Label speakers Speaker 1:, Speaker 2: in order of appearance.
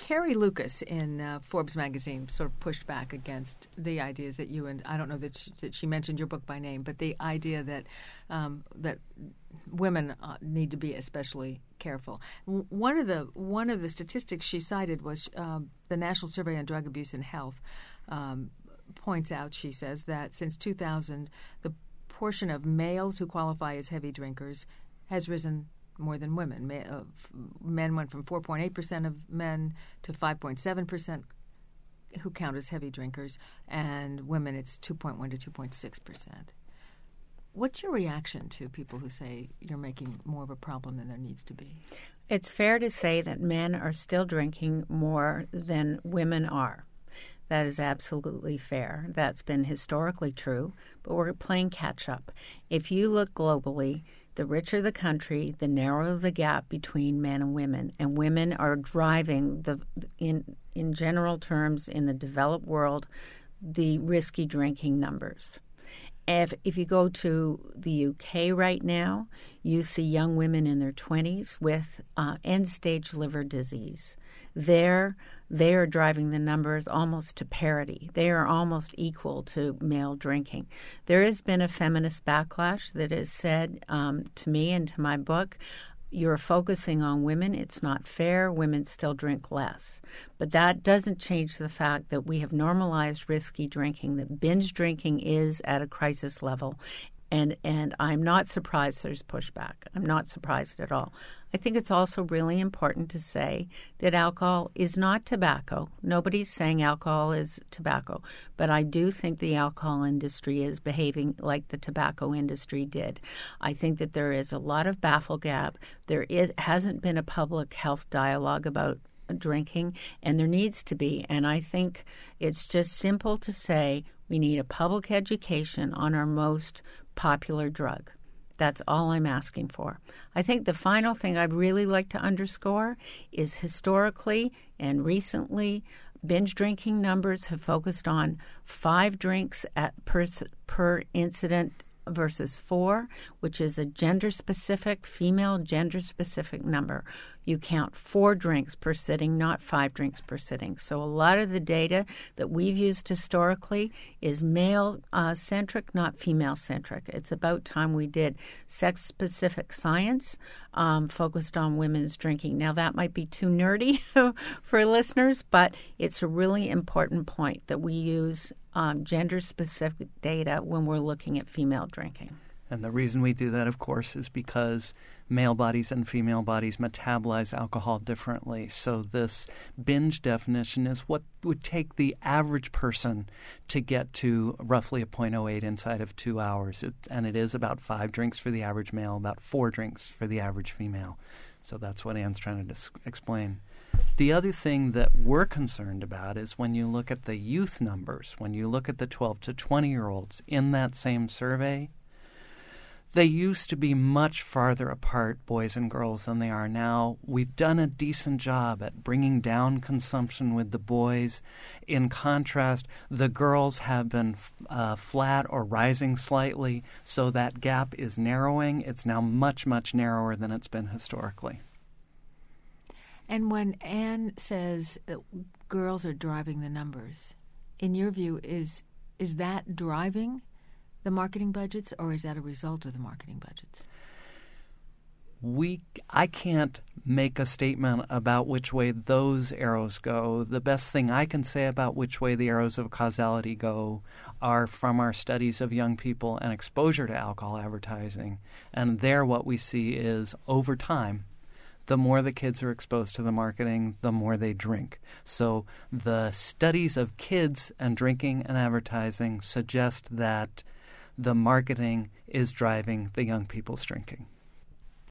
Speaker 1: Carrie Lucas in Forbes magazine sort of pushed back against the ideas that you and I don't know that she mentioned your book by name, but the idea that that women need to be especially careful. One of the statistics she cited was the National Survey on Drug Abuse and Health points out, she says, that since 2000, the portion of males who qualify as heavy drinkers has risen more than women. Men went from 4.8% of men to 5.7% who count as heavy drinkers, and women it's 2.1 to 2.6%. What's your reaction to people who say you're making more of a problem than there needs to be?
Speaker 2: It's fair to say that men are still drinking more than women are. That is absolutely fair. That's been historically true, but we're playing catch-up. If you look globally, the richer the country, the narrower the gap between men and women are driving, in general terms, in the developed world, the risky drinking numbers. If you go to the UK right now, you see young women in their 20s with end-stage liver disease. They are driving the numbers almost to parity. They are almost equal to male drinking. There has been a feminist backlash that has said to me and to my book, you're focusing on women. It's not fair. Women still drink less. But that doesn't change the fact that we have normalized risky drinking, that binge drinking is at a crisis level. And I'm not surprised there's pushback. I'm not surprised at all. I think it's also really important to say that alcohol is not tobacco. Nobody's saying alcohol is tobacco. But I do think the alcohol industry is behaving like the tobacco industry did. I think that there is a lot of baffle gap. Hasn't been a public health dialogue about drinking, and there needs to be. And I think it's just simple to say we need a public education on our most popular drug. That's all I'm asking for. I think the final thing I'd really like to underscore is historically and recently, binge drinking numbers have focused on 5 drinks per incident versus 4, which is a gender-specific, female gender-specific number. You count 4 drinks per sitting, not 5 drinks per sitting. So a lot of the data that we've used historically is male-centric, not female-centric. It's about time we did sex-specific science focused on women's drinking. Now, that might be too nerdy for listeners, but it's a really important point that we use gender-specific data when we're looking at female drinking.
Speaker 3: And the reason we do that, of course, is because male bodies and female bodies metabolize alcohol differently. So this binge definition is what would take the average person to get to roughly a 0.08 inside of 2 hours. And it is about 5 drinks for the average male, about 4 drinks for the average female. So that's what Anne's trying to explain. The other thing that we're concerned about is when you look at the youth numbers, when you look at the 12 to 20-year-olds in that same survey, they used to be much farther apart, boys and girls, than they are now. We've done a decent job at bringing down consumption with the boys. In contrast, the girls have been flat or rising slightly, so that gap is narrowing. It's now much, much narrower than it's been historically.
Speaker 1: And when Anne says girls are driving the numbers, in your view, is that driving the marketing budgets, or is that a result of the marketing budgets?
Speaker 3: I can't make a statement about which way those arrows go. The best thing I can say about which way the arrows of causality go are from our studies of young people and exposure to alcohol advertising. And there what we see is, over time, the more the kids are exposed to the marketing, the more they drink. So the studies of kids and drinking and advertising suggest that the marketing is driving the young people's drinking.